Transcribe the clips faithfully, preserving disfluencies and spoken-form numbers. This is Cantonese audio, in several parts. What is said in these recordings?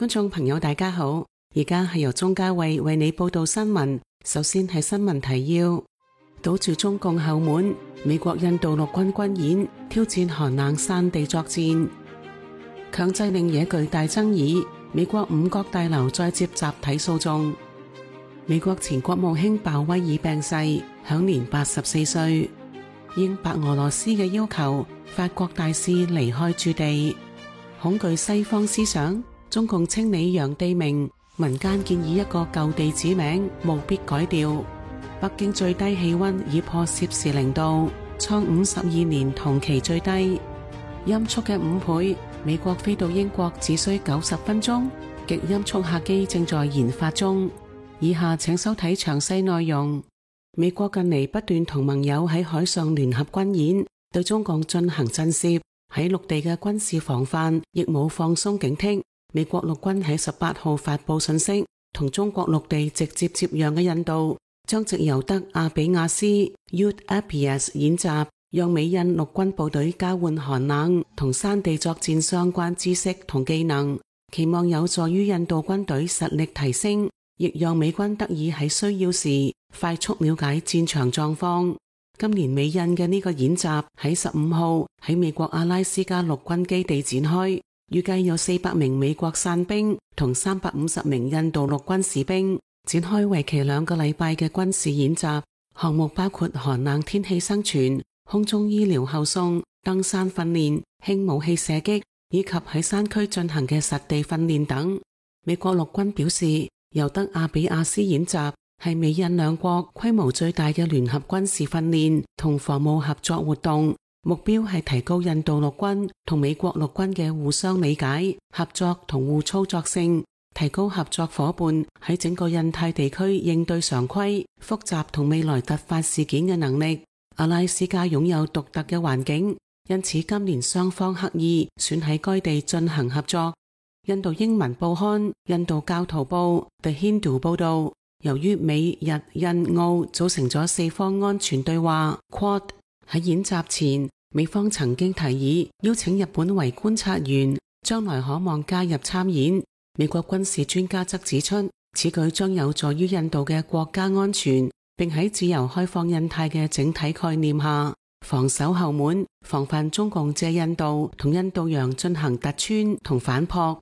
觀眾朋友大家好，而家係由鍾嘉慧為你報道新聞。首先係新聞提要：堵住中共後門，美國印度陸軍軍演挑戰寒冷山地作戰。強制令惹巨大爭議，美國五角大樓再接集體訴訟。美國前國務卿鮑威爾病逝，享年八十四歲。應白俄羅斯嘅要求，法國大使離開駐地。恐懼西方思想，中共清理洋地名，民間建議一個舊地址名務必改掉。北京最低氣溫已破攝氏零度，創五十二年同期最低。音速嘅五倍，美國飛到英國只需九十分鐘。極音速客機正在研發中。以下請收睇詳細內容。美國近嚟不斷同盟友喺海上聯合軍演，對中共進行震懾。喺陸地嘅軍事防範亦冇放鬆警惕。美國陸軍喺十八號發佈信息，同中國陸地直接接壤嘅印度將藉由德阿比亞斯 U A P S 演習，讓美印陸軍部隊交換寒冷同山地作戰相關知識同技能，期望有助於印度軍隊實力提升，亦讓美軍得以喺需要時快速了解戰場狀況。今年美印嘅呢個演習喺十五號喺美國阿拉斯加陸軍基地展開，預計有四百名美國傘兵同三百五十名印度陸軍士兵展開為期兩個禮拜嘅軍事演習。項目包括寒冷天氣生存、空中醫療後送、登山訓練、輕武器射擊以及喺山區進行嘅實地訓練等。美國陸軍表示，由德阿比亞斯演習係美印兩國規模最大嘅聯合軍事訓練同防務合作活動，目標係提高印度陸軍同美國陸軍嘅互相理解、合作同互操作性，提高合作夥伴喺整個印太地區應對常規、複雜同未來突發事件嘅能力。阿拉斯加擁有獨特嘅環境，因此今年雙方刻意選喺該地進行合作。印度英文報刊印度教徒報 The Hindu 報道，由於美日印澳組成咗四方安全對話 Quad， 喺演習前，美方曾經提議邀請日本為觀察員，將來可望加入參演。美國軍事專家則指出，此舉將有助於印度嘅國家安全，並喺自由開放印太嘅整體概念下，防守後門，防範中共借印度同印度洋進行突穿同反撲。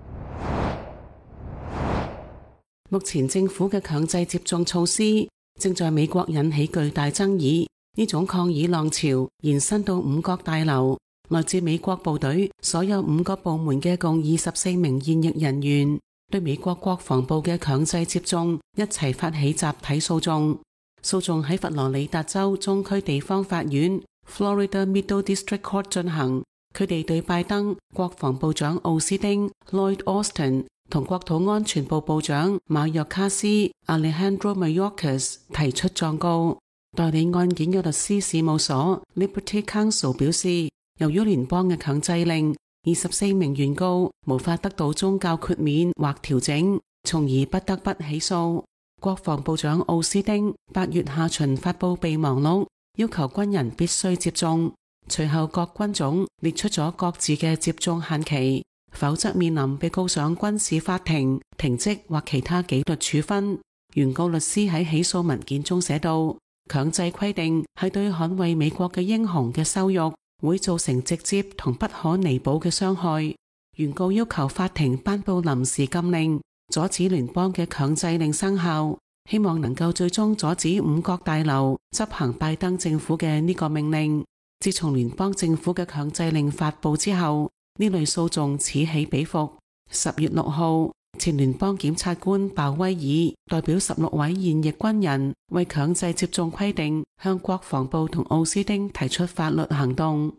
目前政府嘅強制接種措施正在美國引起巨大爭議，呢種抗議浪潮延伸到五角大樓，來自美國部隊所有五個部門嘅共二十四名現役人員對美國國防部嘅強制接種一齊發起集體訴訟。訴訟喺佛羅里達州中區地方法院 Florida Middle District Court 進行，佢哋對拜登、國防部長奧斯丁 Lloyd Austin同國土安全部部長馬約卡斯 Alejandro Mayorkas 提出狀告。代理案件嘅律師事務所 Liberty Counsel 表示，由於聯邦嘅強制令，二十四名原告無法得到宗教豁免或調整，從而不得不起訴。國防部長奧斯丁八月下旬發佈備忘錄，要求軍人必須接種，隨後各軍種列出咗各自嘅接種限期，否則面臨被告上軍事法庭、停職或其他紀律處分。原告律師喺起訴文件中寫道，強制規定係對捍衛美國嘅英雄嘅羞辱，會造成直接同不可彌補嘅傷害。原告要求法庭頒布臨時禁令，阻止聯邦嘅強制令生效，希望能夠最終阻止五角大樓執行拜登政府嘅呢個命令。自從聯邦政府嘅強制令發布之後，呢類訴訟此起彼伏。十月六號，前聯邦檢察官鮑威爾代表十六位現役軍人為強制接種規定向國防部同奧斯丁提出法律行動。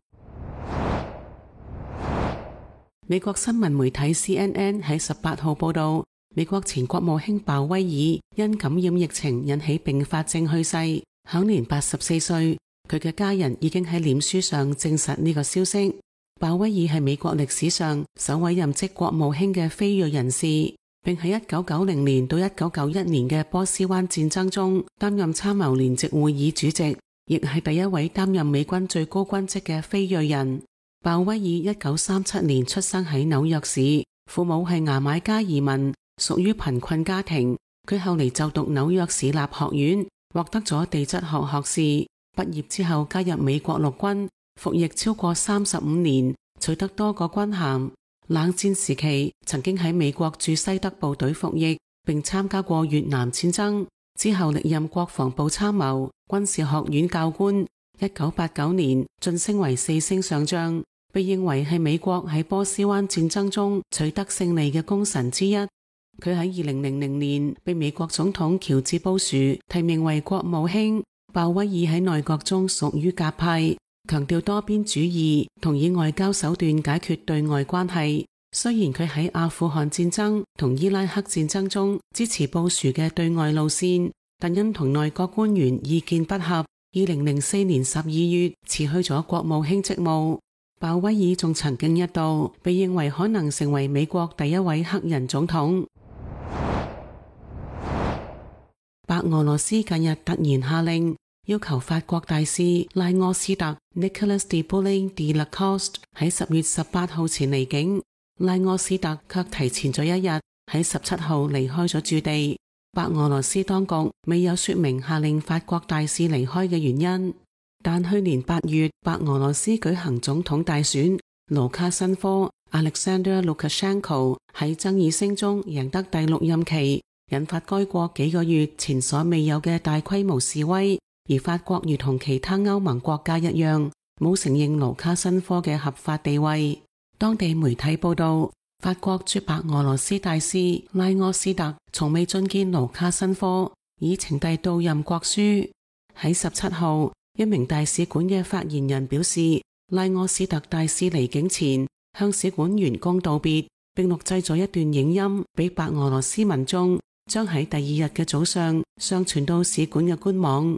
美國新聞媒體 C N N 喺十八號報道，美國前國務卿鮑威爾因感染疫情引起併發症去世，享年八十四歲。佢嘅家人已經喺臉書上證實呢個消息。鮑威爾係美國歷史上首位任職國務卿嘅非裔人士，並喺一九九零年到一九九一年嘅波斯灣戰爭中擔任參謀聯席會議主席，亦係第一位擔任美軍最高軍職嘅非裔人。鮑威爾一九三七年出生喺紐約市， 父母係牙買加移民，屬於貧困家庭。佢後嚟就讀紐約市立學院，獲得咗地質學學士。畢業之後加入美國陸軍，服役超過三十五年，取得多個軍銜。冷戰時期曾經喺美國駐西德部隊服役，並參加過越南戰爭。之後歷任國防部參謀、軍事學院教官。一九八九年晉升為四星上將，被認為係美國喺波斯灣戰爭中取得勝利嘅功臣之一。佢喺二零零零年被美國總統喬治布殊提名為國務卿。鮑威爾喺內閣中屬於鴿派，強調多邊主義同以外交手段解決對外關係。雖然佢喺阿富汗戰爭同伊拉克戰爭中支持布殊嘅對外路線，但因同內閣官員意見不合，二零零四年十二月辭去咗國務卿職務。鮑威爾仲曾經一度被認為可能成為美國第一位黑人總統。白俄羅斯近日突然下令，要求法國大使拉柯斯特 Nicolas de Bouillon de Lacoste 喺十月十八號前離境，拉柯斯特卻提前咗一日喺十七號離開咗駐地。白俄羅斯當局未有說明下令法國大使離開嘅原因，但去年八月白俄羅斯舉行總統大選，盧卡申科 Alexander Lukashenko 喺爭議聲中贏得第六任期，引發該國幾個月前所未有嘅大規模示威。而法國如同其他歐盟國家一樣，冇承認盧卡申科嘅合法地位。當地媒體報道，法國駐白俄羅斯大使拉柯斯特從未覲見盧卡申科，已呈遞到任國書。喺十七號，一名大使館嘅發言人表示，拉柯斯特大使離境前向使館員工道別，並錄製咗一段影音俾白俄羅斯民眾，將喺第二日嘅早上上傳到使館嘅官網。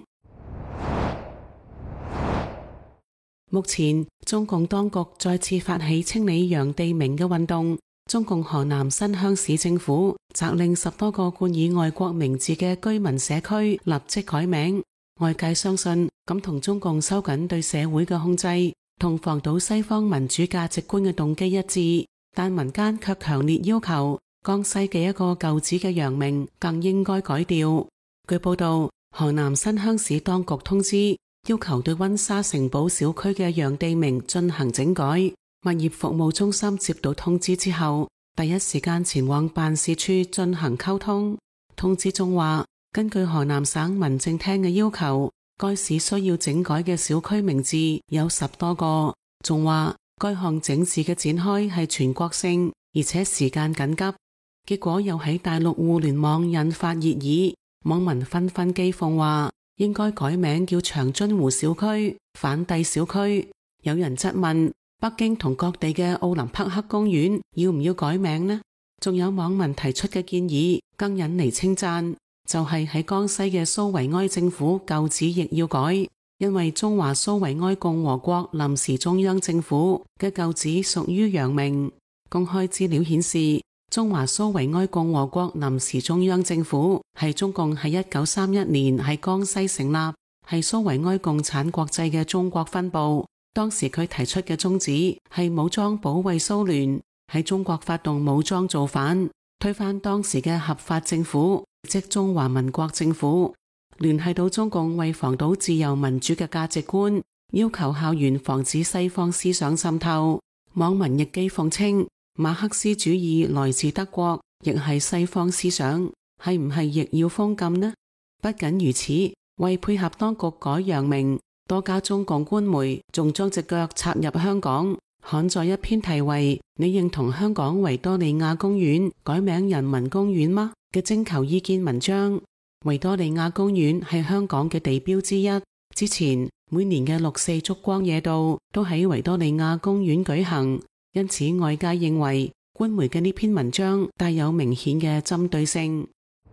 目前中共當局再次發起清理洋地名嘅運動，中共河南新鄉市政府責令十多個冠以外國名字嘅居民社區立即改名。外界相信咁同中共收緊對社會嘅控制同防堵西方民主價值觀嘅動機一致，但民間卻強烈要求江西嘅一個舊址嘅洋名更應該改掉。據報道，河南新鄉市當局通知，要求對溫莎城堡小區嘅洋地名進行整改。物業服務中心接到通知之後，第一時間前往辦事處進行溝通。通知中話，根據河南省民政廳嘅要求，該市需要整改嘅小區名字有十多個，仲話該項整治嘅展開係全國性，而且時間緊急。結果又喺大陸互聯網引發熱議，網民紛紛譏諷話，應該改名叫長津湖小區、反帝小區。有人質問北京同各地嘅奧林匹克公園要唔要改名呢？仲有網民提出嘅建議更引嚟稱讚，就係喺江西嘅蘇維埃政府舊址亦要改，因為中華蘇維埃共和國臨時中央政府嘅舊址屬於洋名。公開資料顯示，中華蘇維埃共和國臨時中央政府係中共喺一九三一年喺江西成立，係蘇維埃共產國際嘅中國分部。當時佢提出嘅宗旨係武裝保衛蘇聯，喺中國發動武裝造反，推翻當時嘅合法政府，即中華民國政府。聯繫到中共為防堵自由民主嘅價值觀，要求校園防止西方思想滲透。網民亦譏諷稱，馬克思主義來自德國，亦係西方思想，係唔係亦要封禁呢？不僅如此，為配合當局改洋名，多家中共官媒仲將隻腳插入香港，刊載一篇題為「你認同香港維多利亞公園改名人民公園嗎？」嘅徵求意見文章。維多利亞公園係香港嘅地標之一，之前每年嘅六四燭光夜悼都喺維多利亞公園舉行，因此外界認為官媒嘅呢篇文章帶有明顯嘅針對性。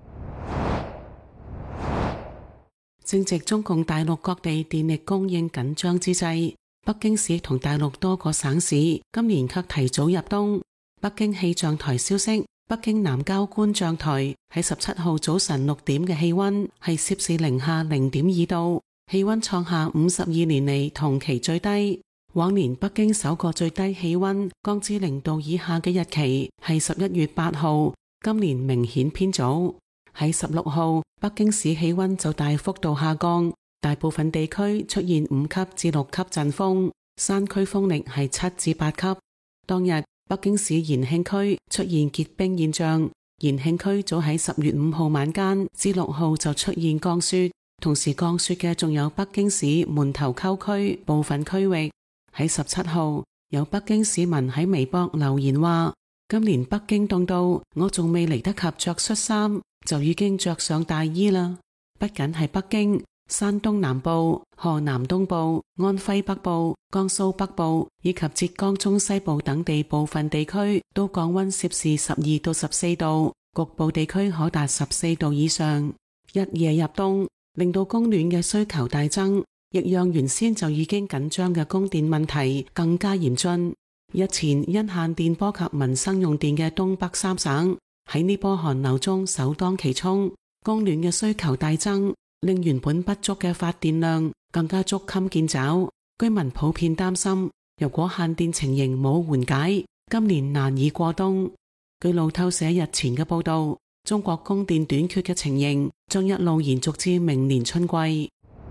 正值中共大陸各地電力供應緊張之際，北京市同大陸多個省市今年卻提早入冬。北京氣象台消息，北京南郊觀象台喺十七號早晨六點嘅氣溫係攝氏零下零點二度，氣溫創下五十二年嚟同期最低。 往年北京首個最低氣溫降至零度以下嘅日期係十一月八號，今年明顯偏早。喺十六號，北京市氣溫就大幅度下降，大部分地區出現五級至六級陣風，山區風力係七至八級。當日，北京市延慶區出現結冰現象，延慶區早喺十月五號晚間至六號就出現降雪，同時降雪嘅仲有北京市門頭溝區部分區域。喺十七號，有北京市民喺微博留言話：今年北京凍到我仲未嚟得及着恤衫，就已經着上大衣啦。不僅係北京，山東南部、河南東部、安徽北部、江蘇北部以及浙江中西部等地部分地區都降溫攝氏十二到十四度，局部地區可達十四度以上。一夜入冬，令到供暖嘅需求大增，亦讓原先就已經緊張嘅供電問題更加嚴峻。日前因限電波及民生用電嘅東北三省喺呢波寒流中首當其衝，供暖嘅需求大增，令原本不足嘅發電量更加捉襟見肘。居民普遍擔心，如果限電情形冇緩解，今年難以過冬。據路透社日前嘅報道，中國供電短缺嘅情形將一路延續至明年春季。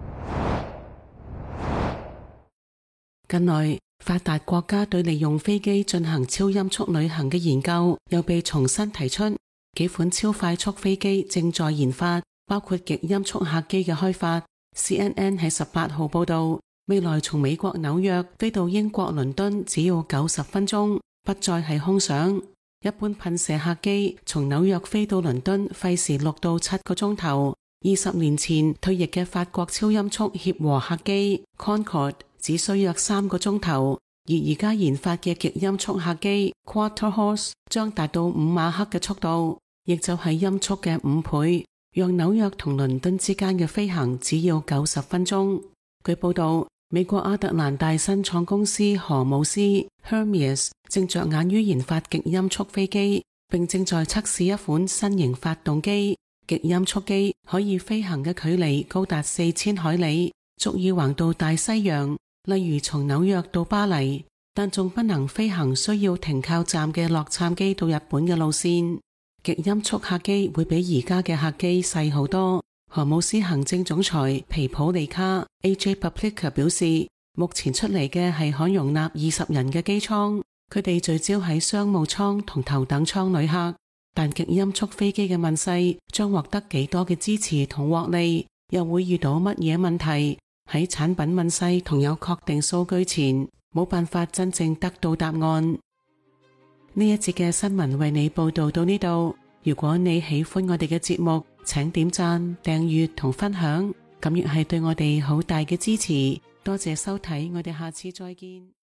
近來，發達國家對利用飛機進行超音速旅行嘅研究又被重新提出，幾款超快速飛機正在研發，包括極音速客機嘅開發。C N N 喺十八號報道，未來從美國紐約飛到英國倫敦只要九十分鐘，不再係空想。一般噴射客機從紐約飛到倫敦費時六到七個鐘頭。二十年前退役嘅法國超音速協和客機 Concorde 只需約三個鐘頭，而而家研發嘅極音速客機 Quarterhorse 將達到五馬赫嘅速度，亦就係音速嘅五倍，讓紐約同倫敦之間嘅飛行只要九十分鐘。據報道，美國亞特蘭大新創公司荷姆斯 Hermes 正着眼於研發極音速飛機，並正在測試一款新型發動機。極音速機可以飛行嘅距離高達四千海里，足以橫到大西洋，例如從紐約到巴黎，但仲不能飛行需要停靠站嘅洛杉磯到日本嘅路線。極音速客機會比而家嘅客機細好多。荷姆斯行政總裁皮普利卡 A J Paplica 表示，目前出嚟嘅係可容納二十人嘅機艙，佢哋聚焦喺商務艙同頭等艙旅客。但極音速飛機嘅問世將獲得幾多嘅支持同獲利，又會遇到乜嘢問題？喺產品問世同有確定數據前，冇辦法真正得到答案。呢一節嘅新聞為你報道到呢度。如果你喜歡我哋嘅節目，請點讚、訂閱同分享，咁亦係對我哋好大嘅支持。多謝收睇，我哋下次再見。